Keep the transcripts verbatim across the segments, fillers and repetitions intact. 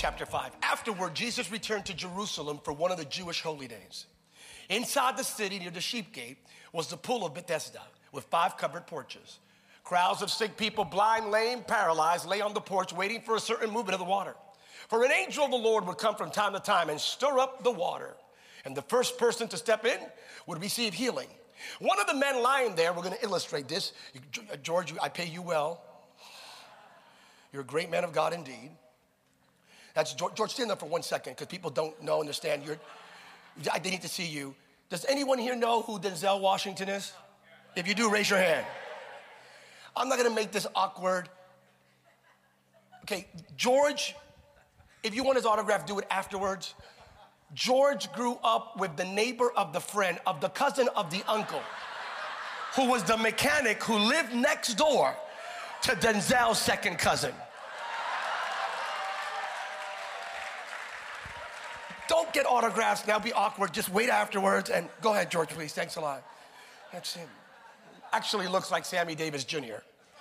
chapter five. Afterward, Jesus returned to Jerusalem for one of the Jewish holy days. Inside the city near the sheep gate was the pool of Bethesda with five covered porches. Crowds of sick people, blind, lame, paralyzed, lay on the porch waiting for a certain movement of the water. For an angel of the Lord would come from time to time and stir up the water. And the first person to step in would receive healing. One of the men lying there, we're going to illustrate this. George, I pay you well. You're a great man of God indeed. That's George. George, stand up for one second because people don't know, understand. You're, they need to see you. Does anyone here know who Denzel Washington is? If you do, raise your hand. I'm not going to make this awkward. Okay, George, if you want his autograph, do it afterwards. George grew up with the neighbor of the friend of the cousin of the uncle, who was the mechanic who lived next door to Denzel's second cousin. Don't get autographs now, be awkward. Just wait afterwards and go ahead, George, please. Thanks a lot. That's him. Actually looks like Sammy Davis Junior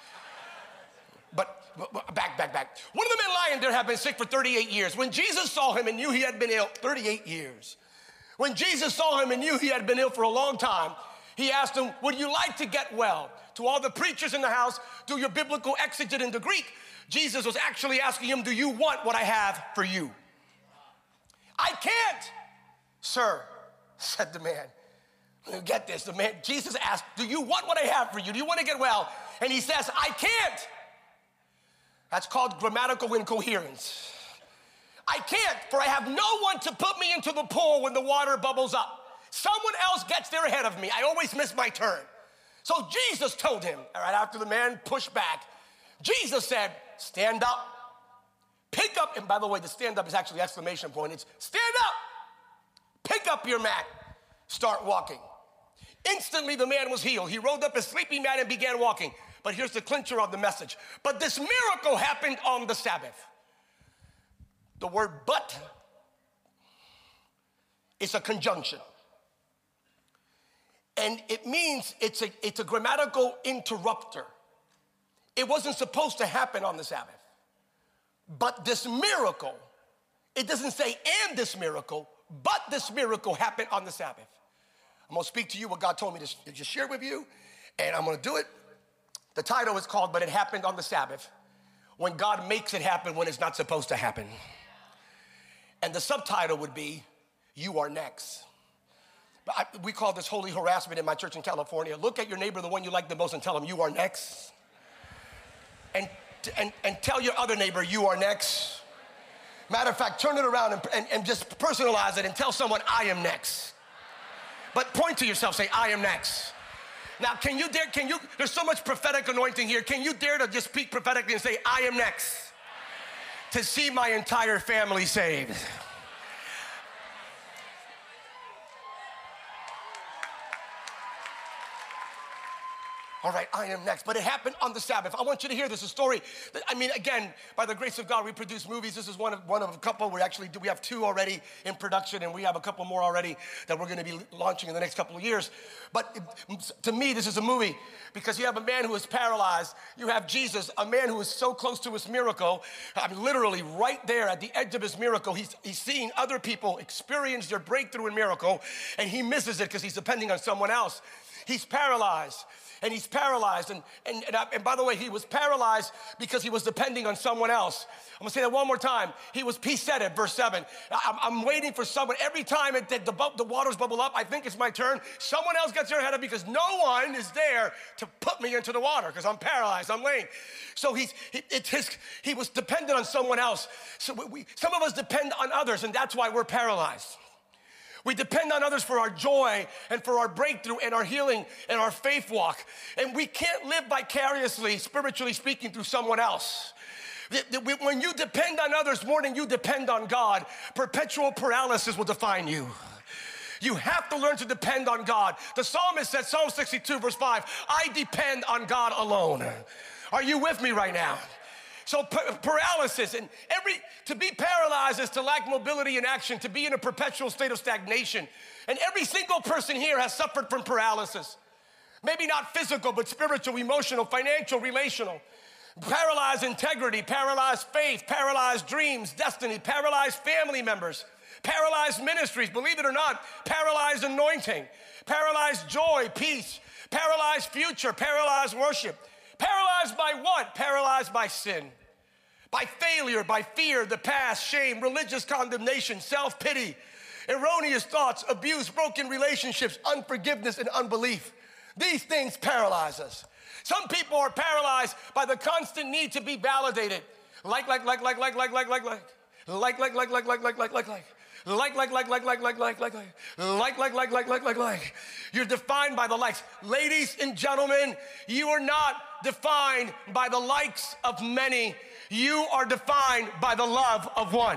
But, but, but back, back, back. One of the men lying there had been sick for thirty-eight years. When Jesus saw him and knew he had been ill, thirty-eight years. When Jesus saw him and knew he had been ill for a long time, he asked him, would you like to get well? To all the preachers in the house, do your biblical exeget into Greek. Jesus was actually asking him, do you want what I have for you? I can't, sir, said the man. Get this, the man, Jesus asked, do you want what I have for you? Do you want to get well? And he says, I can't. That's called grammatical incoherence. I can't, for I have no one to put me into the pool when the water bubbles up. Someone else gets there ahead of me. I always miss my turn. So Jesus told him, all right, after the man pushed back, Jesus said, stand up. Pick up, and by the way, the stand up is actually exclamation point. It's stand up, pick up your mat, start walking. Instantly, the man was healed. He rolled up his sleeping mat and began walking. But here's the clincher of the message. But this miracle happened on the Sabbath. The word but is a conjunction. And it means it's a, it's a grammatical interrupter. It wasn't supposed to happen on the Sabbath. But this miracle, it doesn't say and this miracle, but this miracle happened on the Sabbath. I'm gonna speak to you what God told me to just share with you, and I'm gonna do it. The title is called, But It Happened on the Sabbath, when God makes it happen when it's not supposed to happen. And the subtitle would be, You Are Next. I, we call this holy harassment in my church in California. Look at your neighbor, the one you like the most, and tell him, you are next. And And, and tell your other neighbor, you are next. Matter of fact, turn it around and, and, and just personalize it and tell someone, I am next. But point to yourself, say, I am next. Now, can you dare, can you, there's so much prophetic anointing here. Can you dare to just speak prophetically and say, I am next to see my entire family saved? All right, I am next. But it happened on the Sabbath. I want you to hear this, a story. That, I mean, again, by the grace of God, we produce movies. This is one of, one of a couple. We actually do. We have two already in production, and we have a couple more already that we're going to be launching in the next couple of years. But it, to me, this is a movie because you have a man who is paralyzed. You have Jesus, a man who is so close to his miracle. I mean, literally right there at the edge of his miracle. He's, he's seeing other people experience their breakthrough and miracle, and he misses it because he's depending on someone else. He's paralyzed. And he's paralyzed. And, and, and, I, and by the way, he was paralyzed because he was depending on someone else. I'm going to say that one more time. He was, he said it, verse seven. I'm, I'm waiting for someone. Every time it, the, the, the waters bubble up, I think it's my turn. Someone else gets there ahead of me because no one is there to put me into the water because I'm paralyzed, I'm lame. So he's, he, it's his, he was dependent on someone else. So we, we, some of us depend on others, and that's why we're paralyzed. We depend on others for our joy and for our breakthrough and our healing and our faith walk. And we can't live vicariously, spiritually speaking, through someone else. When you depend on others more than you depend on God, perpetual paralysis will define you. You have to learn to depend on God. The psalmist said, Psalm sixty-two, verse five, I depend on God alone. Are you with me right now? So paralysis, and every, to be paralyzed is to lack mobility and action, to be in a perpetual state of stagnation. And every single person here has suffered from paralysis. Maybe not physical, but spiritual, emotional, financial, relational. paralyzed integrity, paralyzed faith, paralyzed dreams, destiny, paralyzed family members, paralyzed ministries, believe it or not, paralyzed anointing, paralyzed joy, peace, paralyzed future, paralyzed worship. Paralyzed by what? Paralyzed by sin, by failure, by fear, the past, shame, religious condemnation, self-pity, erroneous thoughts, abuse, broken relationships, unforgiveness, and unbelief. These things paralyze us. Some people are paralyzed by the constant need to be validated. Like, like, like, like, like, like, like, like, like, like, like, like, like, like, like, like, like, like. Like, like, like, like, like, like, like, like, like, like, like, like, like, like, like, like. You're defined by the likes. Ladies and gentlemen, you are not defined by the likes of many. You are defined by the love of one.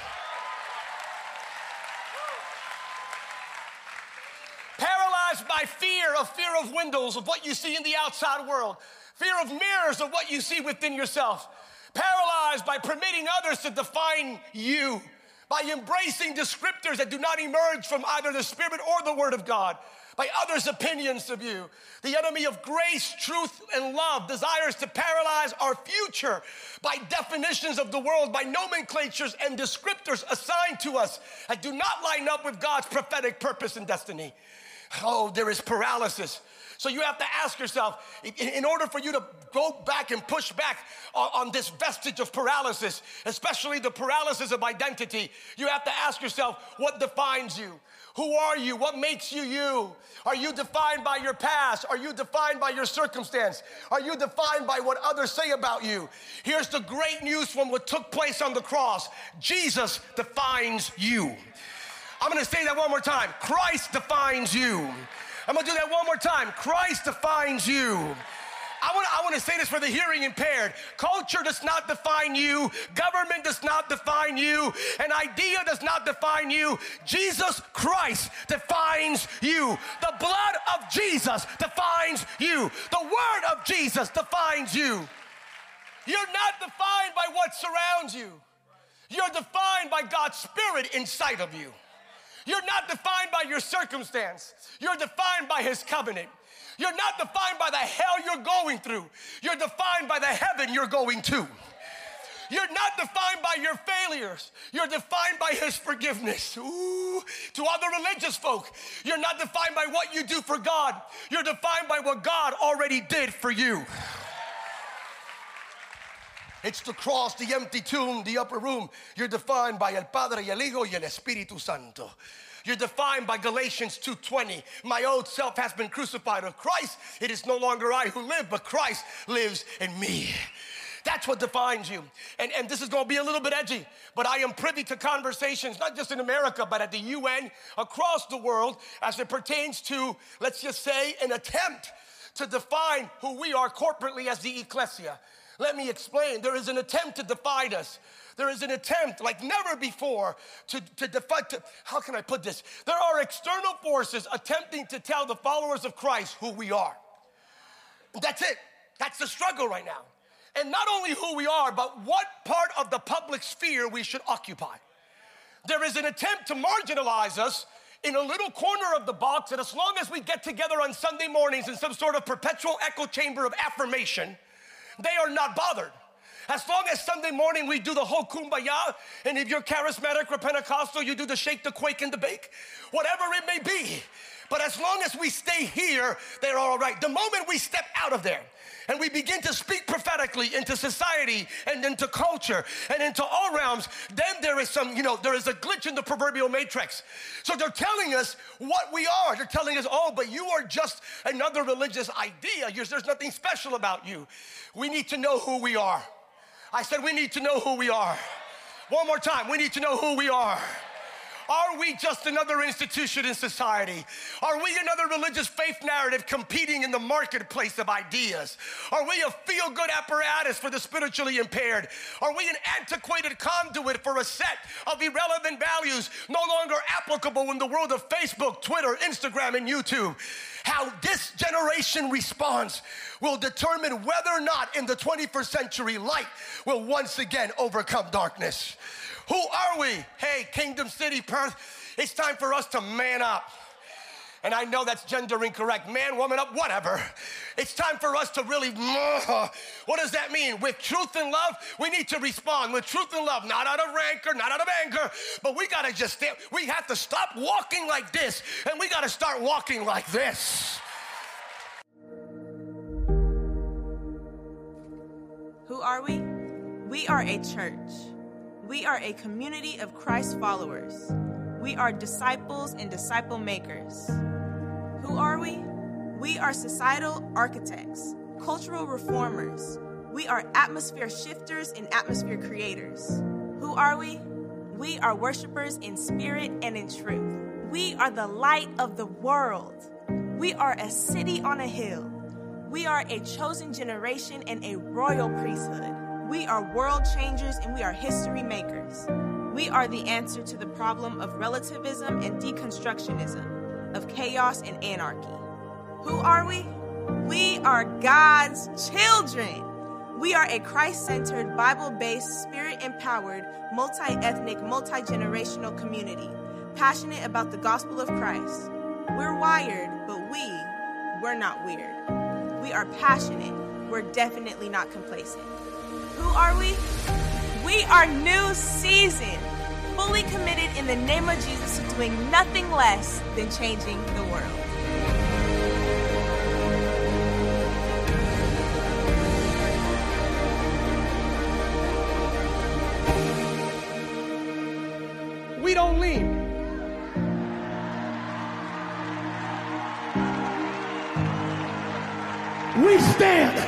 Paralyzed by fear of fear of windows, of what you see in the outside world. Fear of mirrors, of what you see within yourself. Paralyzed by permitting others to define you. By embracing descriptors that do not emerge from either the Spirit or the Word of God, by others' opinions of you. The enemy of grace, truth, and love desires to paralyze our future by definitions of the world, by nomenclatures and descriptors assigned to us that do not line up with God's prophetic purpose and destiny. Oh, there is paralysis. So you have to ask yourself, in order for you to go back and push back on, on this vestige of paralysis, especially the paralysis of identity, you have to ask yourself, what defines you? Who are you? What makes you you? Are you defined by your past? Are you defined by your circumstance? Are you defined by what others say about you? Here's the great news from what took place on the cross. Jesus defines you. I'm gonna say that one more time. Christ defines you. I'm gonna do that one more time. Christ defines you. I wanna, I wanna say this for the hearing impaired. Culture does not define you. Government does not define you. An idea does not define you. Jesus Christ defines you. The blood of Jesus defines you. The word of Jesus defines you. You're not defined by what surrounds you. You're defined by God's Spirit inside of you. You're not defined by your circumstance. You're defined by His covenant. You're not defined by the hell you're going through. You're defined by the heaven you're going to. You're not defined by your failures. You're defined by His forgiveness. Ooh, to other religious folk, you're not defined by what you do for God. You're defined by what God already did for you. It's the cross, the empty tomb, the upper room. You're defined by El Padre, el Hijo, y el Espíritu Santo. You're defined by Galatians two twenty. My old self has been crucified with Christ. It is no longer I who live, but Christ lives in me. That's what defines you. And, and this is going to be a little bit edgy, but I am privy to conversations, not just in America, but at the U N, across the world, as it pertains to, let's just say, an attempt to define who we are corporately as the ecclesia. Let me explain. There is an attempt to divide us. There is an attempt like never before to, to define, to, how can I put this? There are external forces attempting to tell the followers of Christ who we are. That's it. That's the struggle right now. And not only who we are, but what part of the public sphere we should occupy. There is an attempt to marginalize us in a little corner of the box, and as long as we get together on Sunday mornings in some sort of perpetual echo chamber of affirmation, they are not bothered. As long as Sunday morning we do the whole kumbaya, and if you're charismatic or Pentecostal, you do the shake, the quake, and the bake, whatever it may be. But as long as we stay here, they're all right. The moment we step out of there and we begin to speak prophetically into society and into culture and into all realms, then there is some, you know, there is a glitch in the proverbial matrix. So they're telling us what we are. They're telling us, oh, but you are just another religious idea. You're, there's nothing special about you. We need to know who we are. I said we need to know who we are. One more time, we need to know who we are. Are we just another institution in society? Are we another religious faith narrative competing in the marketplace of ideas? Are we a feel-good apparatus for the spiritually impaired? Are we an antiquated conduit for a set of irrelevant values no longer applicable in the world of Facebook, Twitter, Instagram, and YouTube? How this generation responds will determine whether or not in the twenty-first century light will once again overcome darkness. Who are we? Hey, Kingdom City, Perth, it's time for us to man up. And I know that's gender incorrect. Man, woman, up, whatever. It's time for us to really, what does that mean? With truth and love, we need to respond. With truth and love, not out of rancor, not out of anger, but we got to just, stand, we have to stop walking like this, and we got to start walking like this. Who are we? We are a church. We are a community of Christ followers. We are disciples and disciple makers. Who are we? We are societal architects, cultural reformers. We are atmosphere shifters and atmosphere creators. Who are we? We are worshipers in spirit and in truth. We are the light of the world. We are a city on a hill. We are a chosen generation and a royal priesthood. We are world changers and we are history makers. We are the answer to the problem of relativism and deconstructionism, of chaos and anarchy. Who are we? We are God's children. We are a Christ-centered, Bible-based, spirit-empowered, multi-ethnic, multi-generational community, passionate about the gospel of Christ. We're wired, but we, we're not weird. We are passionate. We're definitely not complacent. Who are we? We are new season, fully committed in the name of Jesus to doing nothing less than changing the world. We don't lean. We stand.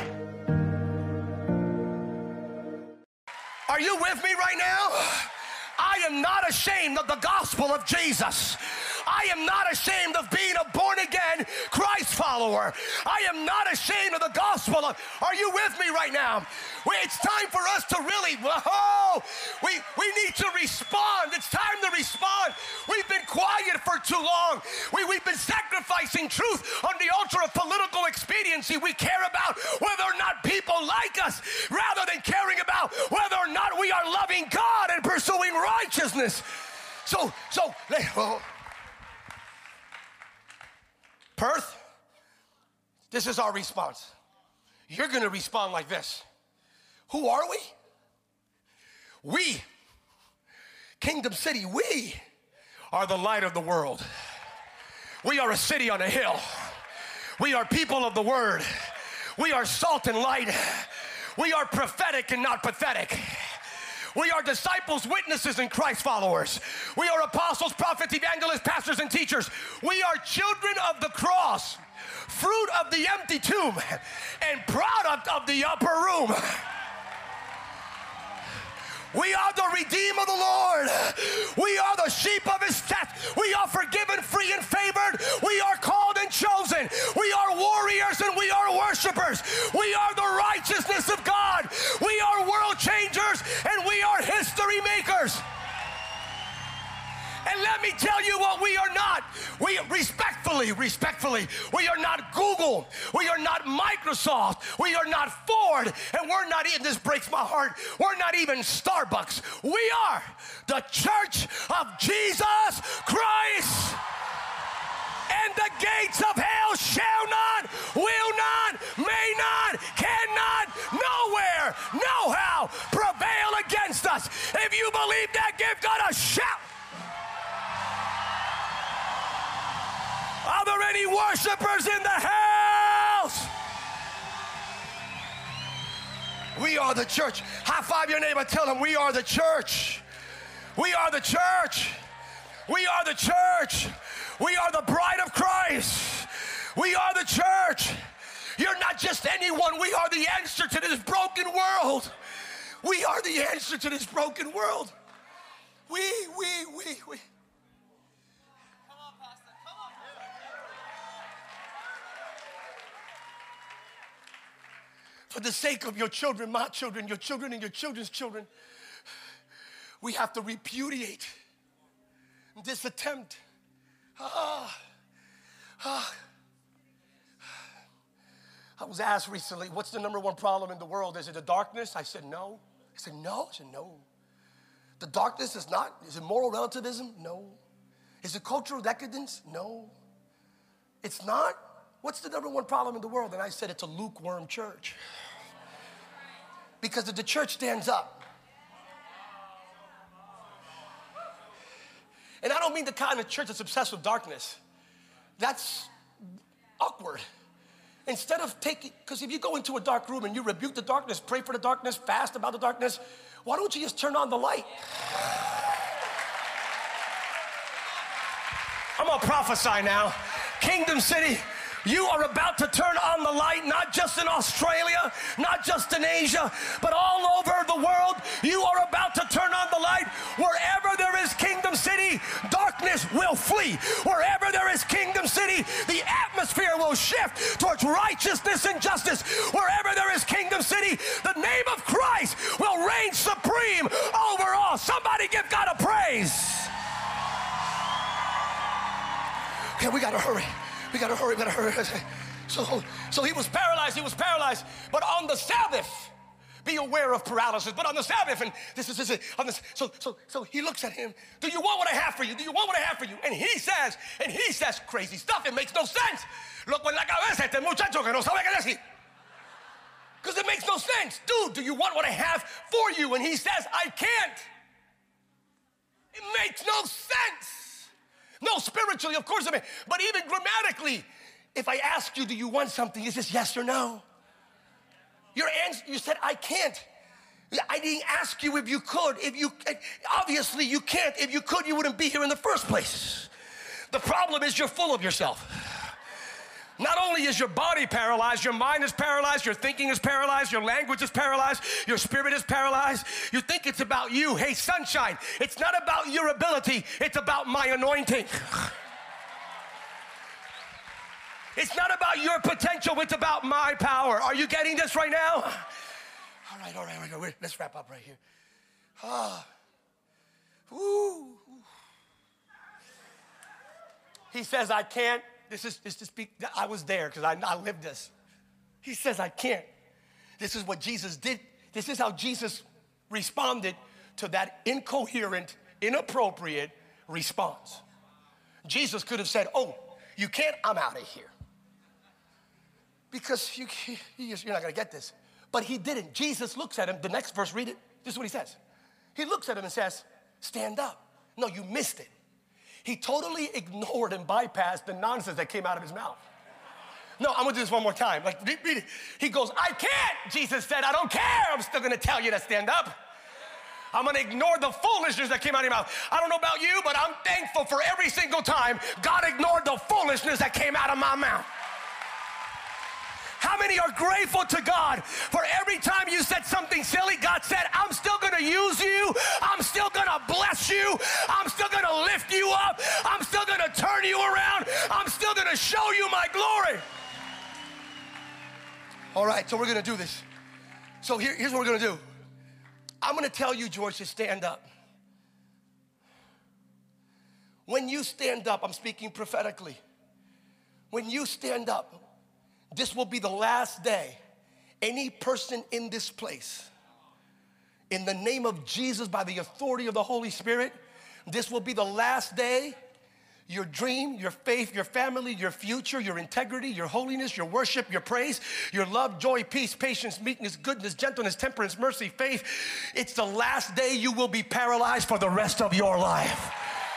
Are you with me right now? I am not ashamed of the gospel of Jesus. I am not ashamed of being a born-again Christ follower. I am not ashamed of the gospel. Of, are you with me right now? It's time for us to really, whoa, we, we need to respond. It's time to respond. We've been quiet for too long. We, we've been sacrificing truth on the altar of political expediency. We care about whether or not people like us rather than caring about whether or not we are loving God and pursuing righteousness. So, so, oh. Perth, this is our response. You're going to respond like this. Who are we? We, Kingdom City, we are the light of the world. We are a city on a hill. We are people of the word. We are salt and light. We are prophetic and not pathetic. We are disciples, witnesses, and Christ followers. We are apostles, prophets, evangelists, pastors, and teachers. We are children of the cross, fruit of the empty tomb, and product of the upper room. We are the redeemed of the Lord. We are the sheep of his death. We are forgiven, free, and favored. We are called and chosen. We are warriors and we are worshipers. We are the righteousness of God. We are world changers and we are history makers. And let me tell you what we are not. We respectfully, respectfully, we are not Google. We are not Microsoft. We are not Ford. And we're not even, this breaks my heart, we're not even Starbucks. We are the church of Jesus Christ. And the gates of hell shall not, will not, may not, cannot, nowhere, no how prevail against us. If you believe that, give God a shout. Are there any worshipers in the house? We are the church. High five your neighbor. Tell them we are the church. We are the church. We are the church. We are the bride of Christ. We are the church. You're not just anyone. We are the answer to this broken world. We are the answer to this broken world. We, we, we, we. For the sake of your children, my children, your children, and your children's children, we have to repudiate this attempt. Ah, ah. I was asked recently, what's the number one problem in the world? Is it the darkness? I said, no. I said, no. I said, no. The darkness is not. Is it moral relativism? No. Is it cultural decadence? No. It's not? What's the number one problem in the world? And I said, it's a lukewarm church. Because if the church stands up, and I don't mean the kind of church that's obsessed with darkness. That's awkward. Instead of taking, because if you go into a dark room and you rebuke the darkness, pray for the darkness, fast about the darkness, why don't you just turn on the light? I'm gonna prophesy now. Kingdom City, you are about to turn on the light, not just in Australia, not just in Asia, but all over the world. You are about to turn on the light. Wherever there is Kingdom City, darkness will flee. Wherever there is Kingdom City, the atmosphere will shift towards righteousness and justice. Wherever there is Kingdom City, the name of Christ will reign supreme over all. Somebody give God a praise. Okay, we gotta hurry. We gotta hurry, we gotta hurry. So, so he was paralyzed, he was paralyzed. But on the Sabbath, be aware of paralysis. But on the Sabbath, and this is, this is on this, so, so, so he looks at him. Do you want what I have for you? Do you want what I have for you? And he says, and he says crazy stuff. It makes no sense. Loco en la cabeza este muchacho que no sabe qué decir. Because it makes no sense. Dude, do you want what I have for you? And he says, I can't. It makes no sense. No, spiritually, of course, I mean, but even grammatically, if I ask you, do you want something, is this yes or no? Your answer, you said, I can't. I didn't ask you if you could. If you, obviously you can't. If you could, you wouldn't be here in the first place. The problem is you're full of yourself. Not only is your body paralyzed, your mind is paralyzed, your thinking is paralyzed, your language is paralyzed, your spirit is paralyzed. You think it's about you. Hey, sunshine, it's not about your ability, it's about my anointing. It's not about your potential, it's about my power. Are you getting this right now? All right, all right, all right, let's wrap up right here. Ah. Ooh. He says, I can't. This is, this is, I was there because I, I lived this. He says, I can't. This is what Jesus did. This is how Jesus responded to that incoherent, inappropriate response. Jesus could have said, oh, you can't, I'm out of here. Because you, you're not going to get this. But he didn't. Jesus looks at him. The next verse, read it. This is what he says. He looks at him and says, stand up. No, you missed it. He totally ignored and bypassed the nonsense that came out of his mouth. No, I'm gonna do this one more time. Like, read, read it. He goes, I can't. Jesus said, I don't care. I'm still gonna tell you to stand up. I'm gonna ignore the foolishness that came out of your mouth. I don't know about you, but I'm thankful for every single time God ignored the foolishness that came out of my mouth. How many are grateful to God for every time you said something silly, God said, I'm still gonna use you, I'm still gonna bless you, I'm still gonna lift you up, I'm still gonna turn you around, I'm still gonna show you my glory. All right, so we're gonna do this. So here, here's what we're gonna do. I'm gonna tell you, George, to stand up. When you stand up, I'm speaking prophetically. When you stand up, this will be the last day any person in this place, in the name of Jesus, by the authority of the Holy Spirit, this will be the last day your dream, your faith, your family, your future, your integrity, your holiness, your worship, your praise, your love, joy, peace, patience, meekness, goodness, gentleness, temperance, mercy, faith. It's the last day you will be paralyzed for the rest of your life.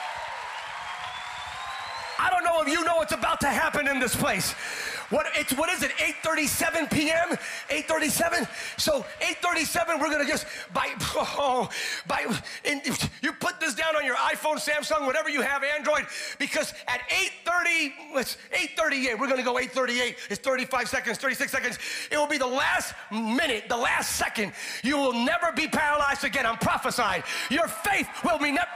I don't know if you know what's about to happen in this place. What, it's, what is it, eight thirty-seven p m? eight thirty-seven? So eight thirty-seven, we're gonna just, by, oh, by, and you put this down on your iPhone, Samsung, whatever you have, Android, because at eight thirty, let's, eight thirty-eight, we're gonna go eight thirty-eight, it's thirty-five seconds, thirty-six seconds. It will be the last minute, the last second. You will never be paralyzed again, I'm prophesying. Your faith will be never.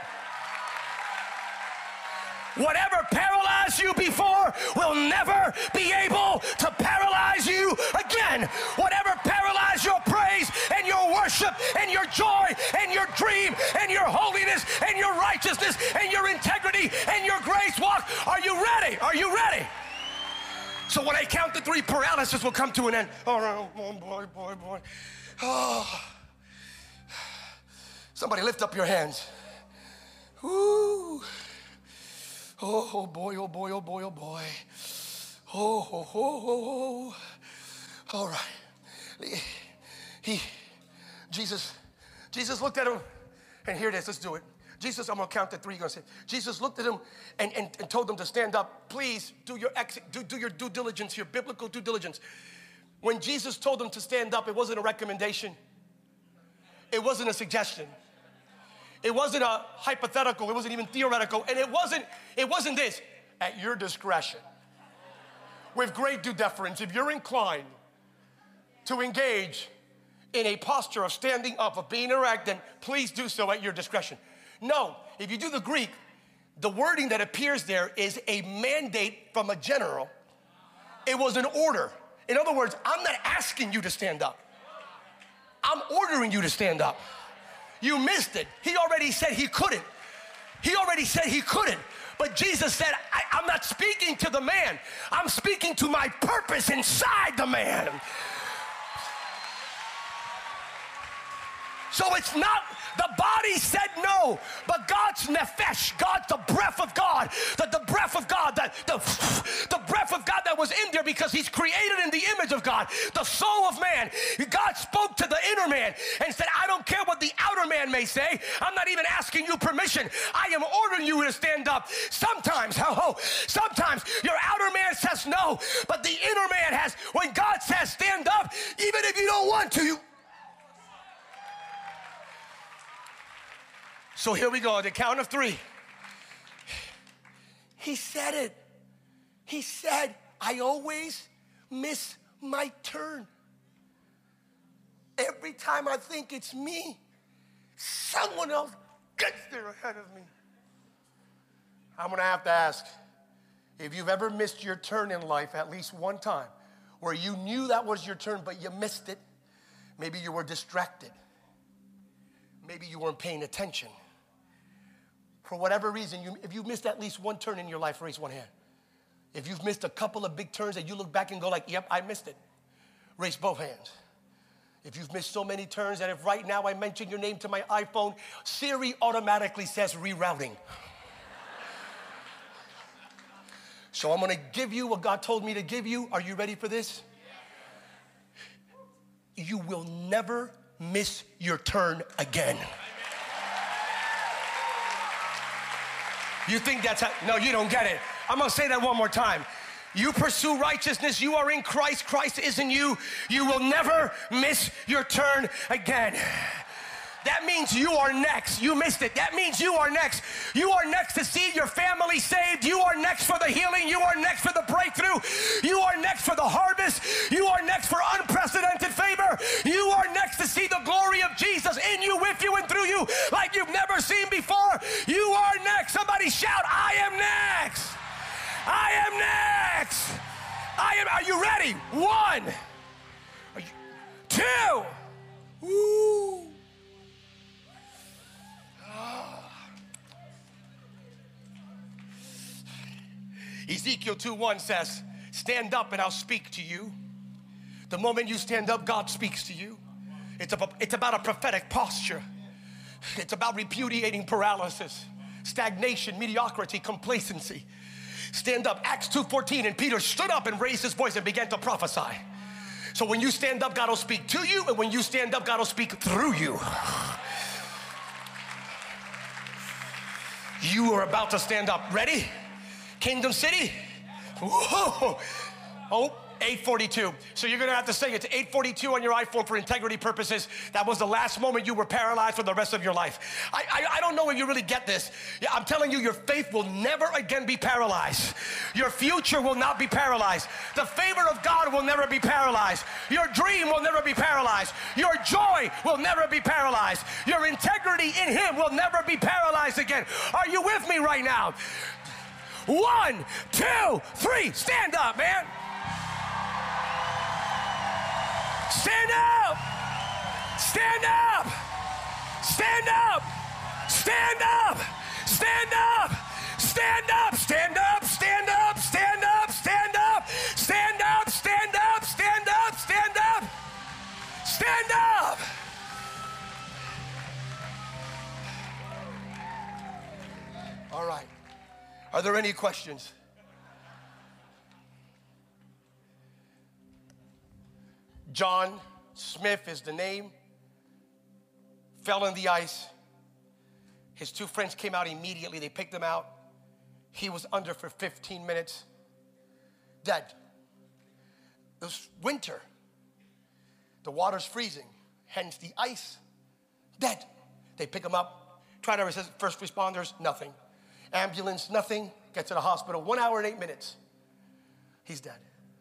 Whatever paralyzed you before will never be able to paralyze you again. Whatever paralyzed your praise and your worship and your joy and your dream and your holiness and your righteousness and your integrity and your grace walk. Are you ready? Are you ready? So when I count to three, paralysis will come to an end. All right, oh boy, boy, boy. Oh. Somebody lift up your hands. Ooh. Oh boy, oh boy, oh boy, oh boy. Oh, oh, oh, oh, oh. All right. He, Jesus, Jesus looked at him, and here it is, let's do it. Jesus, I'm gonna count to three, you're gonna say, Jesus looked at him and, and, and told him to stand up. Please do your, ex, do, do your due diligence, your biblical due diligence. When Jesus told him to stand up, it wasn't a recommendation. It wasn't a suggestion. It wasn't a hypothetical, it wasn't even theoretical, and it wasn't, it wasn't this, at your discretion. With great due deference, if you're inclined to engage in a posture of standing up, of being erect, then please do so at your discretion. No, if you do the Greek, the wording that appears there is a mandate from a general. It was an order. In other words, I'm not asking you to stand up. I'm ordering you to stand up. You missed it. He already said he couldn't. He already said he couldn't. But Jesus said, I, I'm not speaking to the man. I'm speaking to my purpose inside the man. So it's not, the body said no, but God's nephesh, God's the breath of God, the, the breath of God, the, the, the breath of God that was in there because he's created in the image of God, the soul of man. God spoke to the inner man and said, I don't care what the outer man may say. I'm not even asking you permission. I am ordering you to stand up. Sometimes, oh, sometimes your outer man says no, but the inner man has, when God says stand up, even if you don't want to, you. So here we go, at the count of three. He said it. He said, I always miss my turn. Every time I think it's me, someone else gets there ahead of me. I'm gonna have to ask, if you've ever missed your turn in life at least one time, where you knew that was your turn, but you missed it, maybe you were distracted. Maybe you weren't paying attention. For whatever reason, you, if you've missed at least one turn in your life, raise one hand. If you've missed a couple of big turns that you look back and go like, yep, I missed it, raise both hands. If you've missed so many turns that if right now I mention your name to my iPhone, Siri automatically says rerouting. So I'm gonna give you what God told me to give you. Are you ready for this? You will never miss your turn again. You think that's how, no, you don't get it. I'm gonna say that one more time. You pursue righteousness, you are in Christ, Christ is in you. You will never miss your turn again. That means you are next. You missed it. That means you are next. You are next to see your family saved. You are next for the healing. You are next for the breakthrough. You are next for the harvest. You are next for unprecedented favor. You are next to see the glory of Jesus in you, with you, and through you like you've never seen before. You are next. Somebody shout, I am next. I am next. I am, are you ready? One. Are you, two. Woo. Ezekiel two one says, stand up and I'll speak to you. The moment you stand up, God speaks to you. It's, a, it's about a prophetic posture. It's about repudiating paralysis, stagnation, mediocrity, complacency. Stand up. Acts two fourteen, and Peter stood up and raised his voice and began to prophesy. So when you stand up, God will speak to you, and when you stand up, God will speak through you. You are about to stand up. Ready? Kingdom City? Whoa. Oh, eight forty-two. So you're gonna have to sing it to eight forty-two on your iPhone for integrity purposes. That was the last moment you were paralyzed for the rest of your life. I, I, I don't know if you really get this. Yeah, I'm telling you, your faith will never again be paralyzed. Your future will not be paralyzed. The favor of God will never be paralyzed. Your dream will never be paralyzed. Your joy will never be paralyzed. Your integrity in Him will never be paralyzed again. Are you with me right now? One, two, three. Stand up, man. Stand up. Stand up. Stand up. Stand up. Stand up. Stand up. Stand up. Stand up. Stand up. Stand up. Stand up. Stand up. Stand up. Stand up. Stand up. All right. Are there any questions? John Smith is the name. Fell in the ice. His two friends came out immediately. They picked him out. He was under for fifteen minutes. Dead. It was winter. The water's freezing. Hence the ice. Dead. They pick him up. Try to resist. First responders, nothing. Ambulance, nothing. Get to the hospital. One hour and eight minutes. He's dead.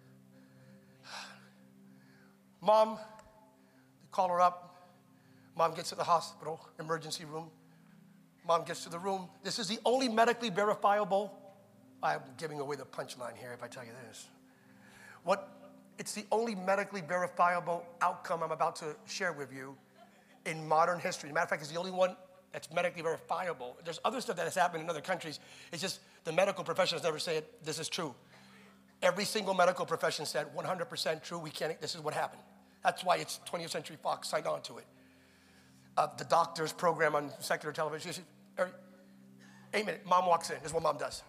Mom, they call her up. Mom gets to the hospital, emergency room. Mom gets to the room. This is the only medically verifiable. I'm giving away the punchline here if I tell you this. What? It's the only medically verifiable outcome I'm about to share with you in modern history. Matter of fact, it's the only one that's medically verifiable. There's other stuff that has happened in other countries. It's just the medical professionals never say it. This is true. Every single medical profession said one hundred percent true. We can't. This is what happened. That's why it's twentieth Century Fox signed on to it. Uh, the doctor's program on secular television. She said, every, eight minutes. Mom walks in. This is what mom does.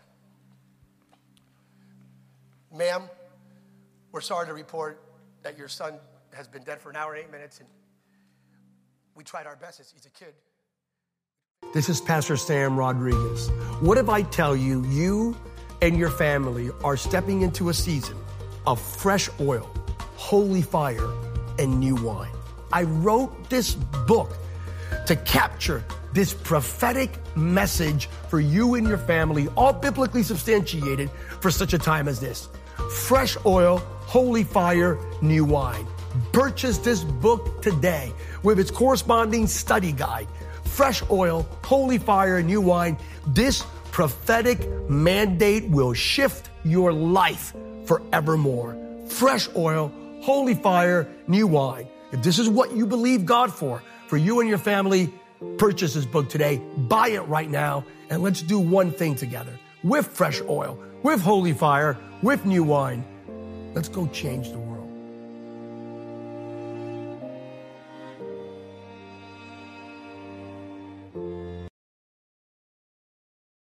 Ma'am, we're sorry to report that your son has been dead for an hour and eight minutes, and we tried our best. He's a kid. This is Pastor Sam Rodriguez. What if I tell you, you and your family are stepping into a season of fresh oil, holy fire, and new wine? I wrote this book to capture this prophetic message for you and your family, all biblically substantiated for such a time as this. Fresh oil, holy fire, new wine. Purchase this book today with its corresponding study guide. Fresh oil, holy fire, new wine. This prophetic mandate will shift your life forevermore. Fresh oil, holy fire, new wine. If this is what you believe God for, for you and your family, purchase this book today. Buy it right now, and let's do one thing together. With fresh oil, with holy fire, with new wine. Let's go change the world.